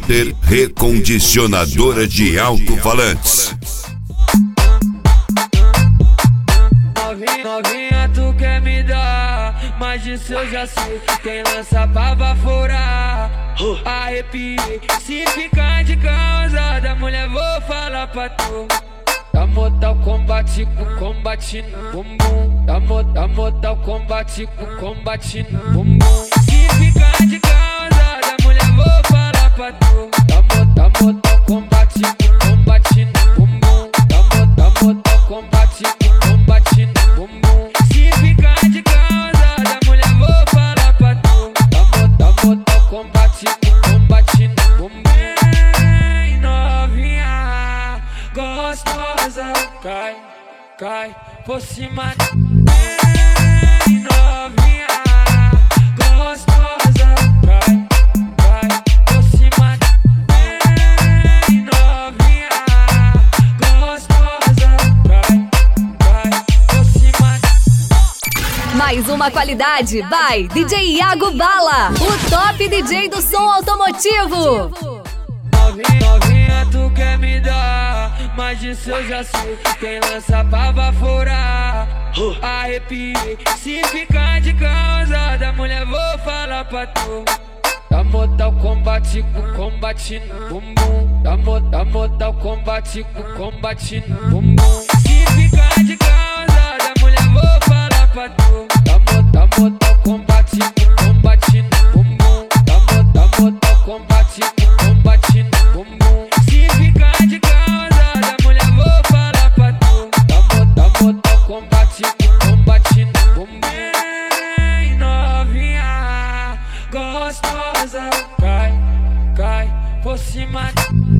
Hiper Recondicionadora de Alto-Falantes. Novinha, tu quer me dar, mas disso eu já sei. Quem lança pra baforar, arrepiei. Se ficar de causada, mulher, vou falar pra tu. Dá mortal combate com combate no bumbum. Dá mortal combate com combate no bumbum. Se ficar de causada, mulher, vou falar pra tu. Dá mortal combate com combate no bumbum. Dá mortal combate com combate no bumbum. Se ficar de causada, mulher, vou falar pra tu. Dá mortal combate com combate no bumbum. Ei, novinha gostosa, cai por cima. Ei, novinha gostosa, cai por cima. Ei, novinha gostosa, cai por cima. Mais uma qualidade, vai DJ Iago Bala, o top DJ do som automotivo. Novinha, tu quer me dar, mas disso eu já sei. Quem lança pra baforar, arrepiei. Se ficar de causada, mulher, vou falar pra tu. Dá mortal combate com combate no bumbum. Dá mortal combate com combate no bumbum. Se ficar de causada, mulher, vou falar pra tu. Dá mortal combate com combate no bumbum. Dá mortal combate com combate no bumbum. Se ficar de causada, mulher, vou falar pra tu. Dá mortal combate com combate no bumbum. Ei, novinha gostosa, cai por cima.